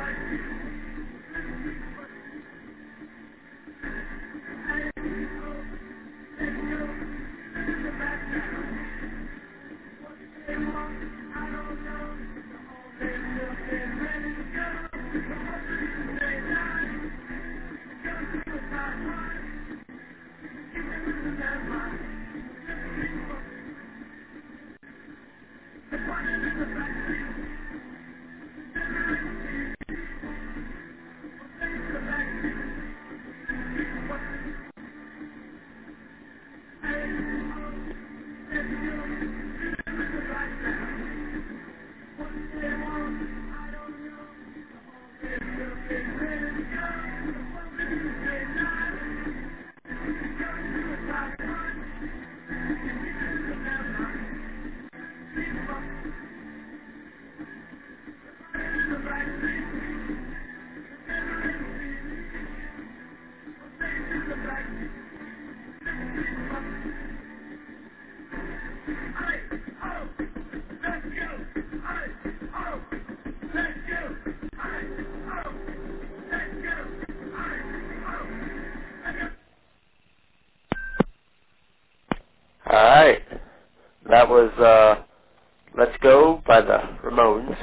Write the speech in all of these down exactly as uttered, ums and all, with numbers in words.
Alright. That was, uh, Let's Go by the Ramones.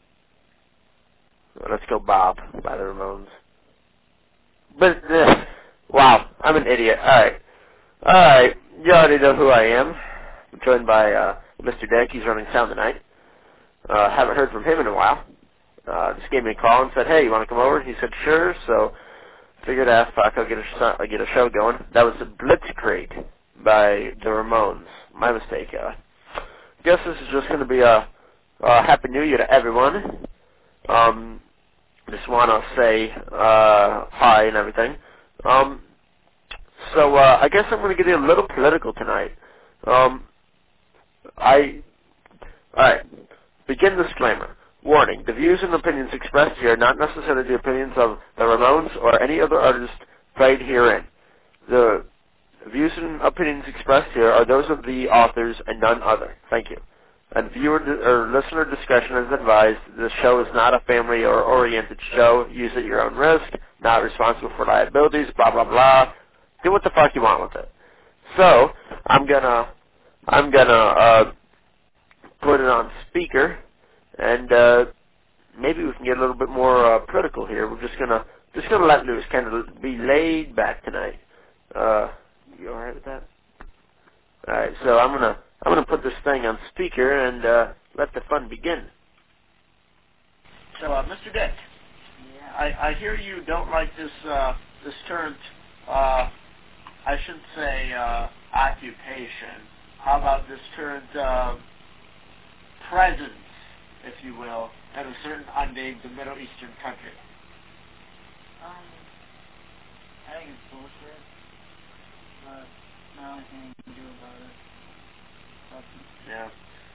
Let's Go Bob by the Ramones. But, uh, wow, I'm an idiot. Alright. Alright, you already know who I am. I'm joined by, uh, Mister Dick. He's running sound tonight. Uh, haven't heard from him in a while. Uh, just gave me a call and said, hey, you want to come over? He said, sure, so figured out if I could get a, get a show going. That was Blitzkrieg by the Ramones. My mistake. Uh, guess this is just going to be a, a Happy New Year to everyone. Um, just want to say uh, hi and everything. Um, so uh, I guess I'm going to get a little political tonight. Um, I, alright, begin disclaimer. Warning, the views and opinions expressed here are not necessarily the opinions of the Ramones or any other artist played herein. The views and opinions expressed here are those of the authors and none other. Thank you. And viewer or listener discretion is advised. This show is not a family or oriented show. Use at your own risk. Not responsible for liabilities. Blah blah blah. Do what the fuck you want with it. So I'm gonna I'm gonna uh, put it on speaker, and uh, maybe we can get a little bit more uh, political here. We're just gonna just gonna let loose, kind of be laid back tonight. Uh, you all right with that? All right. So I'm gonna. I'm going to put this thing on speaker and uh, let the fun begin. So, uh, Mister Dick, yeah. I, I hear you don't like this uh, this term, uh, I shouldn't say uh, occupation. How about this term uh, presence, if you will, in a certain unnamed Middle Eastern country? Um, I think it's bullshit, but not only thing you can do about it. Yeah,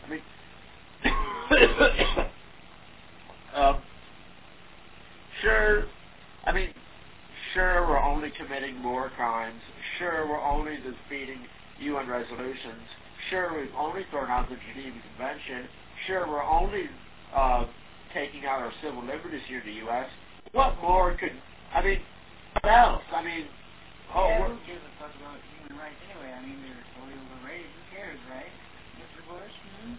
I mean, um, sure, I mean, sure, we're only committing more crimes. Sure, we're only defeating U N resolutions. Sure, we've only thrown out the Geneva Convention. Sure, we're only uh, taking out our civil liberties here in the U S What more could, I mean, what else? I mean, oh, yeah, we're, who gives a fuck about human rights anyway? I mean, they're illegal raid. Who cares, right? Mister Bush?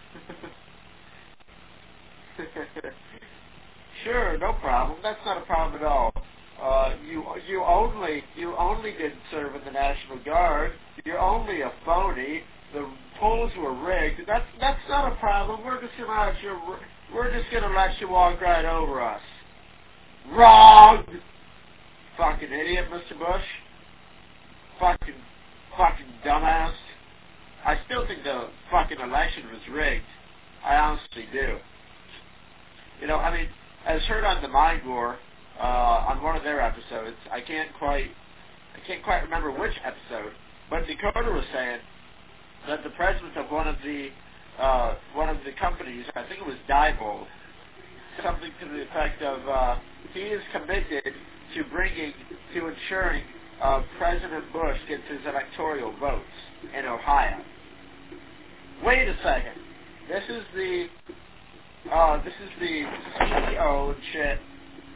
Sure, no problem. That's not a problem at all. Uh, you you only you only didn't serve in the National Guard. You're only a phony. The polls were rigged. That's that's not a problem. We're just gonna let you we're just gonna let you walk right over us. Wrong. Fucking idiot, Mister Bush. Fucking fucking dumbass. I still think the fucking election was rigged. I honestly do. You know, I mean, as heard on the Mind War, uh, on one of their episodes, I can't quite, I can't quite remember which episode, but Dakota was saying that the president of one of the, uh, one of the companies, I think it was Diebold, something to the effect of, uh, he is committed to bringing, to ensuring uh, President Bush gets his electoral votes in Ohio. Wait a second. This is the uh, this is the C E O and shit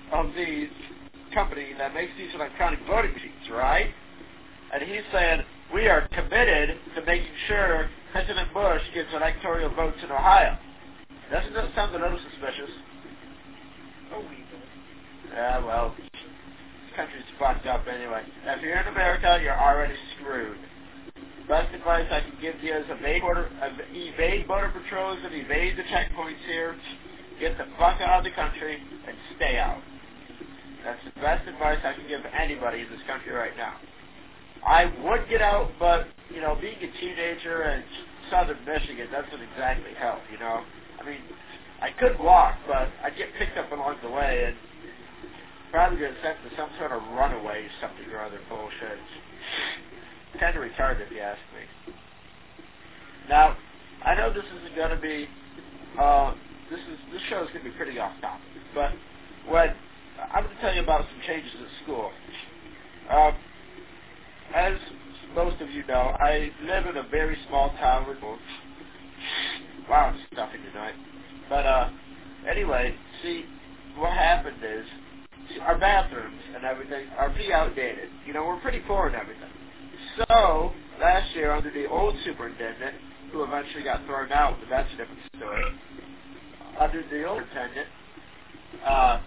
of the company that makes these electronic voting machines, right? And he's saying, we are committed to making sure President Bush gets electoral votes in Ohio. Doesn't that sound a little suspicious? Oh, we do. Yeah, well, this country's fucked up anyway. Now, if you're in America, you're already screwed. Best advice I can give you is evade border, evade border patrols and evade the checkpoints here. Get the fuck out of the country and stay out. That's the best advice I can give anybody in this country right now. I would get out, but, you know, being a teenager in southern Michigan doesn't exactly help, you know. I mean, I could walk, but I'd get picked up along the way and probably get sent to some sort of runaway something or other bullshit. Kind of retarded, if you ask me. Now, I know this isn't going to be, uh, this is this show is going to be pretty off topic, but when I'm going to tell you about some changes at school. Um, as most of you know, I live in a very small town with wow, I'm stuffing tonight. But uh, anyway, see, what happened is, see, our bathrooms and everything are pretty outdated. You know, we're pretty poor and everything. So, last year, under the old superintendent, who eventually got thrown out, but that's a different story, under the old superintendent, uh,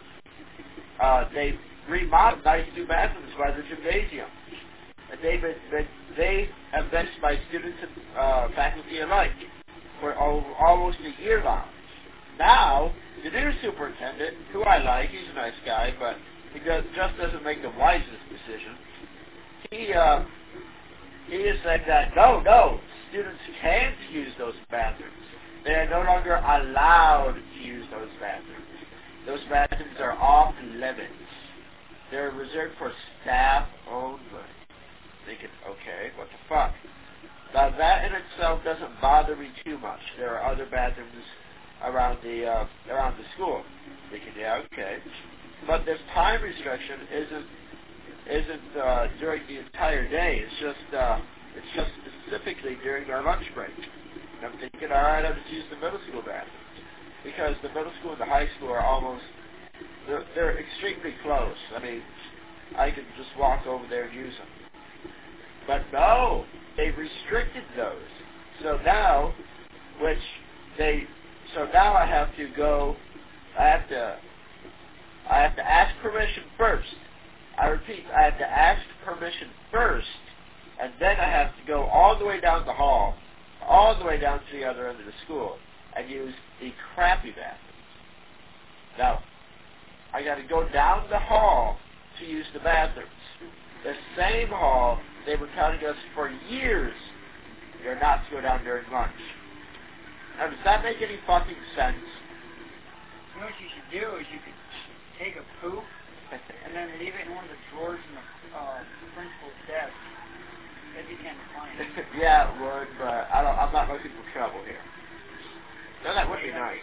uh, they remodeled nice new bathrooms by the gymnasium. And they've been, been, they have been used by students and uh, faculty alike for al almost a year now. Now, the new superintendent, who I like, he's a nice guy, but he does, just doesn't make the wisest decision. He, uh, he is saying that, no, no, students can't use those bathrooms. They are no longer allowed to use those bathrooms. Those bathrooms are off limits. They're reserved for staff only. Thinking, okay, what the fuck? Now, that in itself doesn't bother me too much. There are other bathrooms around the, uh, around the school. Thinking, yeah, okay. But this time restriction isn't isn't uh, during the entire day. It's just uh, it's just specifically during our lunch break. And I'm thinking, all right, I'll just use the middle school bathrooms because the middle school and the high school are almost they're, they're extremely close. I mean, I can just walk over there and use them. But no, they've restricted those. So now, which they so now I have to go. I have to I have to ask permission first. I repeat, I have to ask permission first, and then I have to go all the way down the hall, all the way down to the other end of the school, and use the crappy bathrooms. Now, I got to go down the hall to use the bathrooms. The same hall they were telling us for years you're not to go down during lunch. Now, does that make any fucking sense? You know what you should do is you could take a poop and then leave it in one of the drawers in the uh, principal's desk. That'd be kind of funny. Yeah, it would, but I don't, I'm not looking for trouble here. No, that would be nice.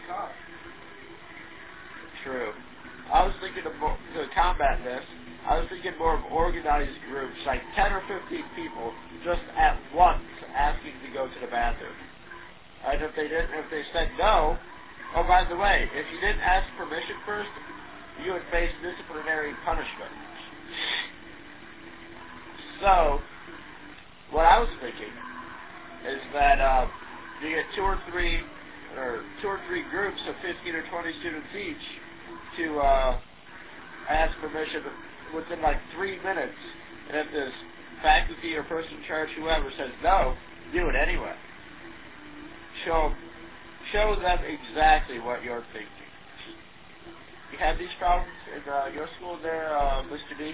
True. I was thinking of, more, to combat this, I was thinking more of organized groups, like ten or fifteen people, just at once asking to go to the bathroom. And if they didn't, if they said no, oh, by the way, if you didn't ask permission first, you would face disciplinary punishment. So, what I was thinking is that uh, you get two or three, or two or three groups of fifteen or twenty students each to uh, ask permission within like three minutes, and if this faculty or person in charge, whoever, says no, do it anyway. Show, show them exactly what you're thinking. You have these problems in uh, your school there, uh, Mister D?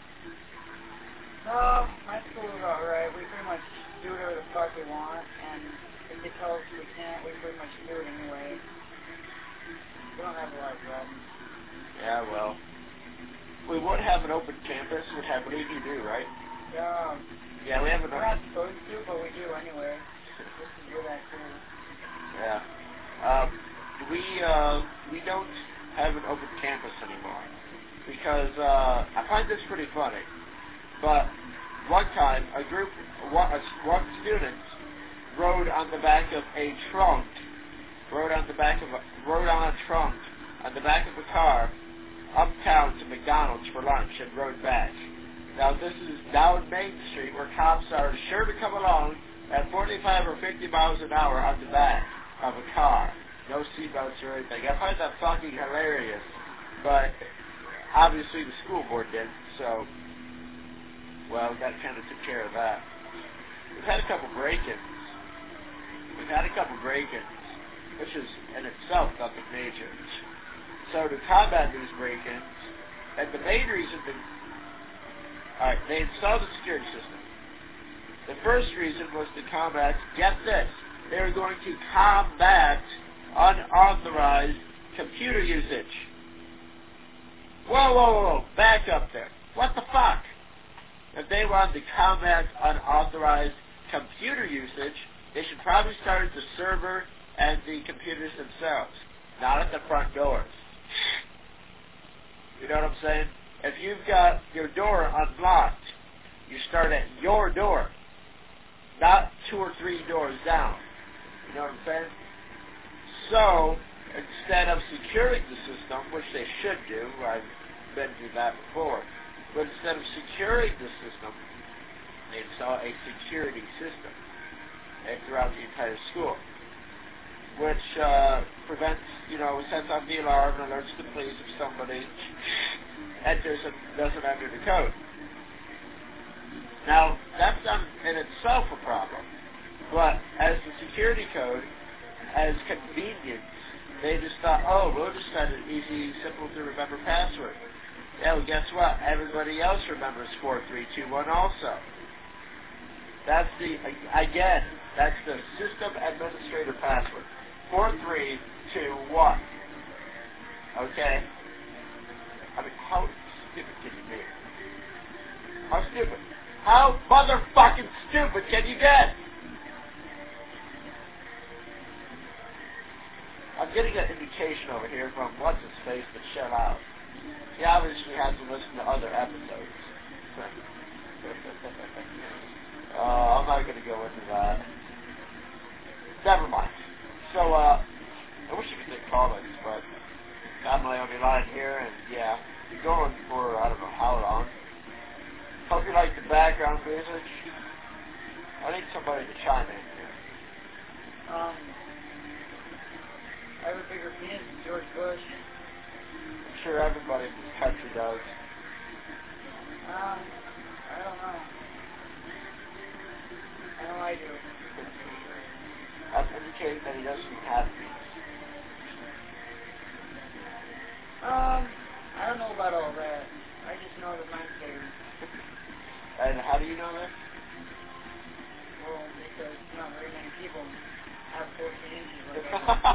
No, my school is alright. We pretty much do whatever the fuck we want, and if they tell us we can't, we pretty much do it anyway. We don't have a lot of problems. Yeah, well, we would have an open campus, which I believe you do, right? Yeah. Yeah, we have an We're open... not supposed to, but we do anyway. This is where that cool. Yeah. Um, we, uh, we don't have an open campus anymore because uh, I find this pretty funny. But one time, a group, one, one student rode on the back of a trunk, rode on the back of a, rode on a trunk on the back of a car uptown to McDonald's for lunch and rode back. Now this is down Main Street where cops are sure to come along at forty-five or fifty miles an hour on the back of a car. No seatbelts or anything. I find that fucking hilarious. But obviously the school board did, so, well, that kind of took care of that. We've had a couple break-ins. We've had a couple break-ins, which is in itself nothing major. So to combat these break-ins, and the main reason that, alright, they installed the security system. The first reason was to combat, get this, they were going to combat unauthorized computer usage. Whoa, whoa, whoa, whoa, back up there. What the fuck? If they wanted to combat unauthorized computer usage, they should probably start at the server and the computers themselves, not at the front doors. You know what I'm saying? If you've got your door unlocked, you start at your door, not two or three doors down. You know what I'm saying? So, instead of securing the system, which they should do, I've been through that before, but instead of securing the system, they install a security system throughout the entire school, which uh, prevents, you know, sets off the alarm and alerts the police if somebody enters and doesn't enter the code. Now, that's not in itself a problem, but as the security code, as convenience, they just thought, oh, we'll just set an easy, simple to remember password. Yeah, well, guess what? Everybody else remembers four three two one also. That's the, again, that's the system administrator password. four three two one. Okay? I mean, how stupid can you be? How stupid? How motherfucking stupid can you get? I'm getting an indication over here from what's his face to shut out. He obviously has to listen to other episodes. uh, I'm not going to go into that. Never mind. So, uh, I wish you could take comments, but I'm on the line here, and yeah, you're going for I don't know how long. Hope you like the background music. I need somebody to chime in here. Um, I have a bigger penis than George Bush. I'm sure everybody in this country does. Um, I don't know. I know I do. That's indicating that he doesn't even have penis. Um, I don't know about all that. I just know that mine's bigger. And how do you know this? Well, because not very many people have fourteen inches like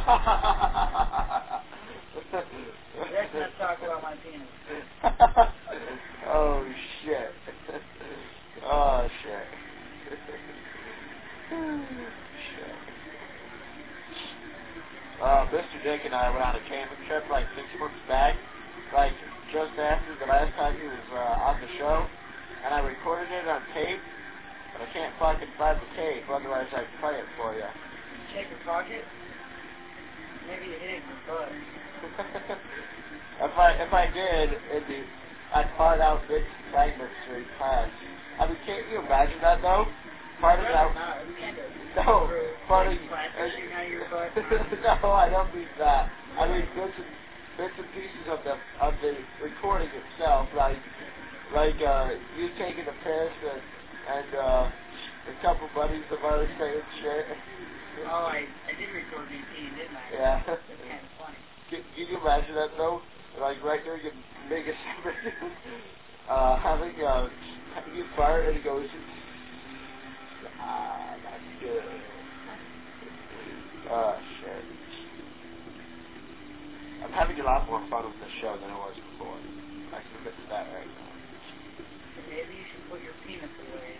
that. Let's not talk about my penis. Oh, shit. Oh, shit. Shit. Uh, Mister Dick and I went on a camping trip like six months back, like just after the last time he was uh, on the show, and I recorded it on tape, but I can't fucking find the tape, otherwise I'd play it for you. Check your pocket? Maybe you hit it in the butt. if I if I did, it'd be I'd part out big segments for each class. I mean, can't you imagine that though? Part of that. No, part of. No, I don't mean that. I mean bits and bits and pieces of the of the recording itself, like like uh, you taking a piss and and uh, a couple buddies of ours saying shit. Oh, I, I did record me peeing, didn't I? Yeah. That's kind of funny. Can, can you imagine that though? Like right there, you make a uh, having uh, you fire and it goes. Ah, that's good. Oh shit. I'm having a lot more fun with this show than I was before. I can admit to that right now. Maybe you should put your penis away.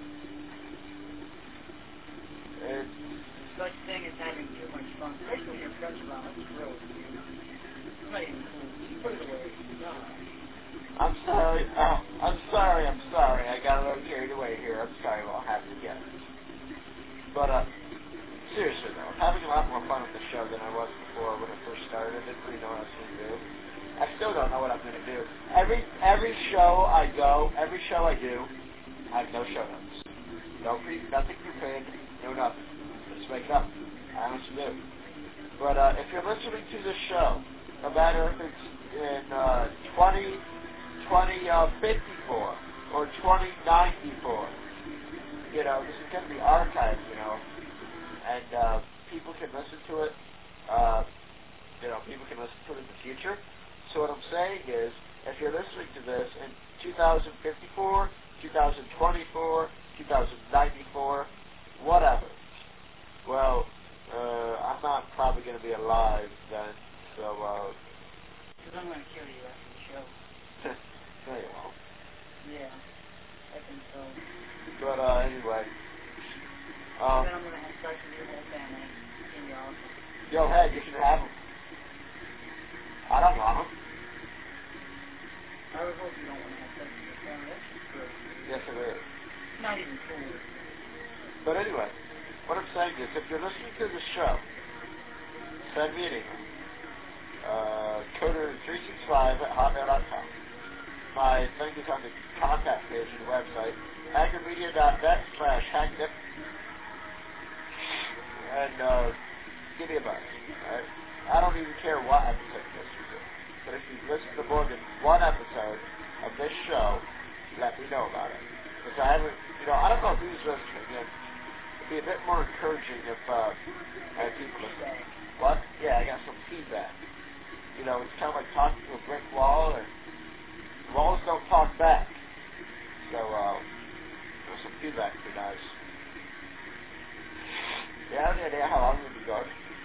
It's such thing as having too much fun, especially when your friends around. It's gross, dude. It's not even cool. Just put it away. No. I'm sorry. Oh, I'm sorry. I'm sorry. I got a little carried away here. I'm sorry. We'll have to get it. But uh, seriously though, I'm having a lot more fun with the show than I was before when I first started. I didn't really know what I was going to do. I still don't don't know what I'm going to do. Every every show I go, every show I do, I have no show notes. No pre, nothing prepared, no nothing. Just make it up. I honestly do. But uh, if you're listening to this show, no matter if it's in uh, twenty, twenty fifty-four or twenty ninety-four, you know, this is going to be archived, you know, and uh, people can listen to it. Uh, you know, people can listen to it in the future. So what I'm saying is, if you're listening to this in two thousand fifty-four, two thousand twenty-four, two thousand ninety-four, whatever, well, uh, I'm not probably going to be alive then, so, uh... Because I'm going to kill you after the show. No, you won't. Yeah, I think so. But, uh, anyway. Um, then I'm going to have sex with your whole family. It's going to be awesome. Yo, hey, you should have them. I don't want them. I would hope you don't want to have sex with your family. That's just gross. Yes, it is. Not even cool. But anyway, what I'm saying is, if you're listening to the show, send me an email. Uh, coder three six five at hotmail dot com. My thing is on the contact page of the website, hacknermedia.net slash hacknip. And uh, give me a buzz. Alright? I don't even care what episode you listen to. But if you listen to more than one episode of this show, let me know about it. Because I haven't, you know, I don't know who's listening. And it'd be a bit more encouraging if uh, I had people listening. What? Yeah, I got some feedback. You know, it's kind of like talking to a brick wall, and walls don't talk back. So, uh, there's some feedback would be nice. Yeah, I have any idea how long we'll be going.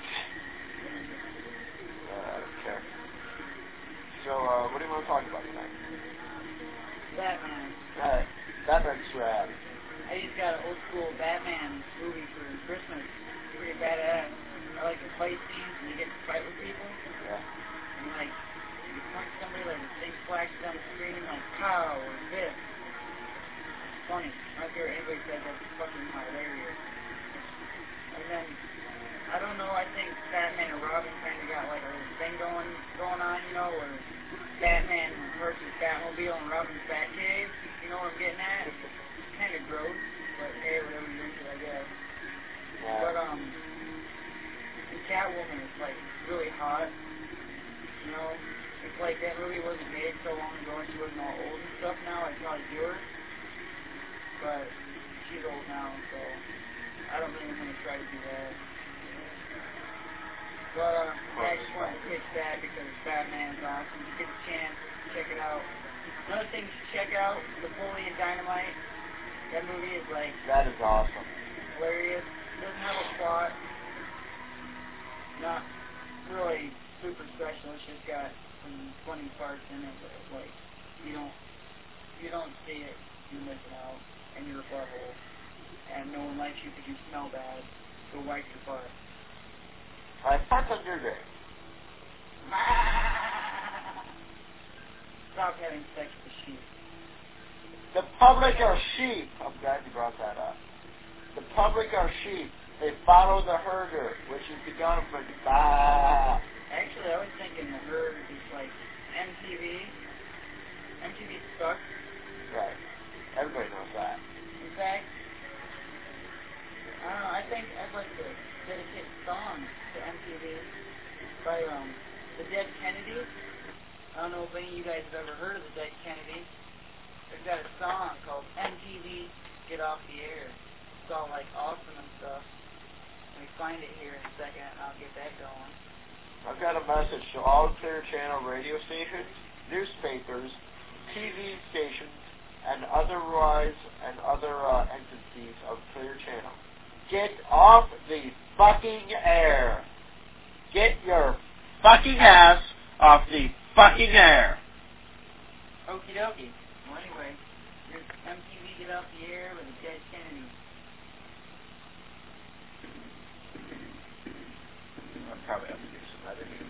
Uh, I don't care. So, uh, what do you want to talk about tonight? Batman. Alright, Batman's rad. I just got an old school Batman movie for Christmas. It's pretty badass. I like the fight scenes when you get to fight with people. Yeah. And like, you punch somebody, like the thing flashes on the screen, like pow or this. It's funny. I don't care what anybody says, that's fucking hilarious. And then, I don't know, I think Batman and Robin kind of got like a little thing going going on, you know, where Batman versus Batmobile and Robin's Batcave. You know what I'm getting at? It's kind of gross, but hey, whatever you're into, I guess. Yeah. But, um, and Catwoman is like really hot. You know, it's like that movie wasn't made so long ago and she wasn't all old and stuff now. I'd probably do her. But she's old now, so I don't think I'm going to try to do that. But, uh, yeah, I just wanted to pitch that because Batman's awesome. If you get a chance, check it out. Another thing to check out, Napoleon Dynamite. That movie is, like... That is awesome. Hilarious. Doesn't have a plot. Not really super special. It's just got some funny parts in it, but, like, you don't, you don't see it, you're missing out, and you're a butthole. And no one likes you because you smell bad. So wipe your butt. I thought on your day. Stop having sex with sheep. The public are sheep. I'm glad you brought that up. The public are sheep. They follow the herder, which is the government. Ah. Actually, I was thinking the herd is like M T V. M T V sucks. Right. Everybody knows that. In fact, I don't know, I think I'd like to dedicate a song to M T V by um, the Dead Kennedys. I don't know if any of you guys have ever heard of the Dead Kennedys. They've got a song called M T V Get Off the Air. It's all like awesome and stuff. Let me find it here in a second and I'll get that going. I've got a message to all Clear Channel radio stations, newspapers, T V stations, and otherwise and other uh, entities of Clear Channel. Get off the fucking air. Get your fucking ass off the fucking air. Okie dokie. Well, anyway, here's M T V Get Off the Air with the Dead Kennedys. I'll probably have to do some editing.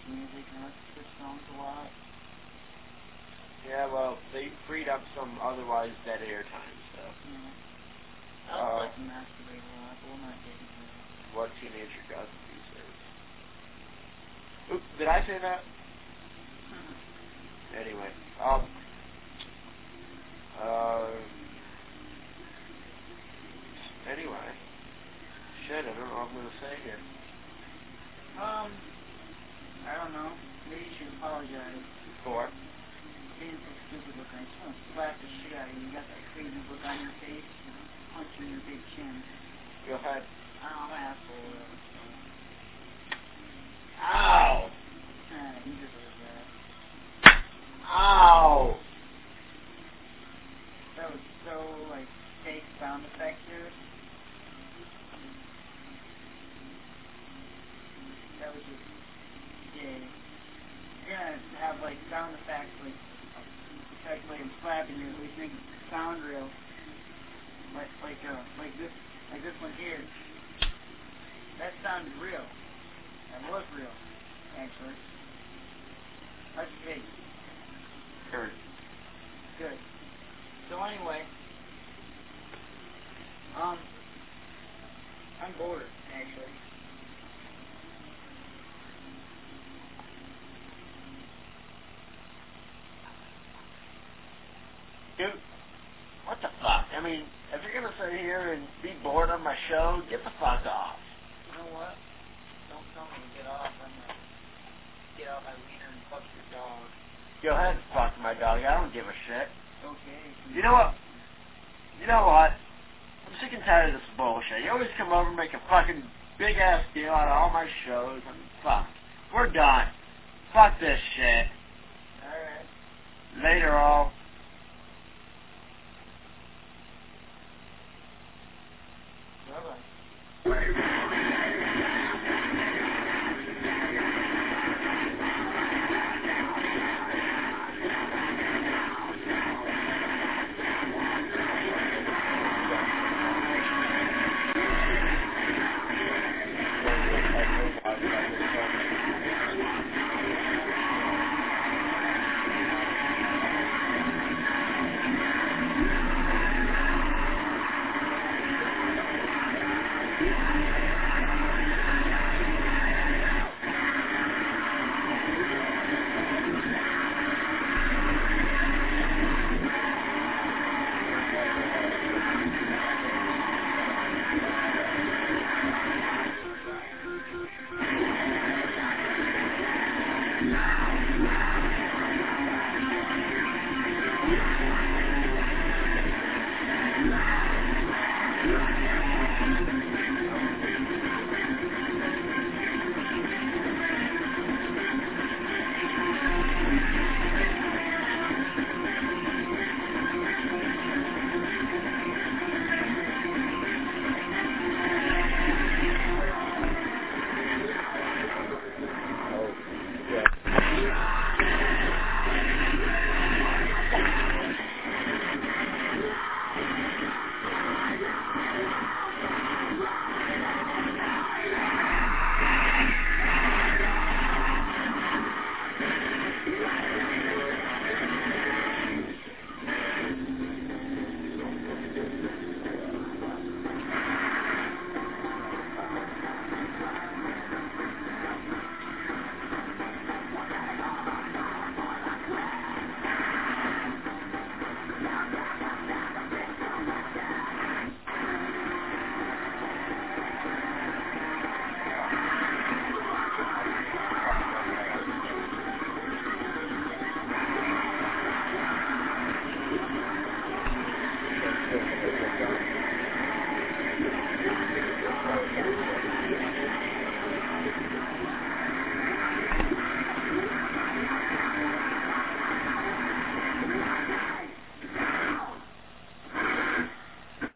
music and let's switch songs a lot. Yeah, well, they freed up some otherwise dead airtime, so. Yeah. I Uh, like to masturbate a lot, but we're not getting to that. What teenager doesn't these days? Oop, did I say that? Anyway, um, uh, anyway, shit, I don't know what I'm gonna say here. Um, I don't know. Maybe you should apologize. For? Being so stupid looking. I just want to slap the shit out of you. You got that crazy look on your face. You know, punch you in your big chin. Go ahead. Oh, asshole. Ow! Ah, you deserve that. Ow! That was so, like, fake sound effect here. That was just gay. You're gonna have, like, sound effects, like, calculate and slapping you, so you think sound real. Like, like, uh, like this, like this one here. That sounded real. That was real, actually. That's fake. Heard. Good. So anyway, um, I'm bored, actually. Dude, what the fuck? I mean, if you're gonna sit here and be bored on my show, get the fuck off. You know what? Don't tell me to get off. I'm gonna get off my wiener and fuck your dog. Go ahead and fuck my dog. I don't give a shit. Okay. You know what? You know what? I'm sick and tired of this bullshit. You always come over and make a fucking big-ass deal out of all my shows. I mean, fuck. We're done. Fuck this shit. Alright. Later, all.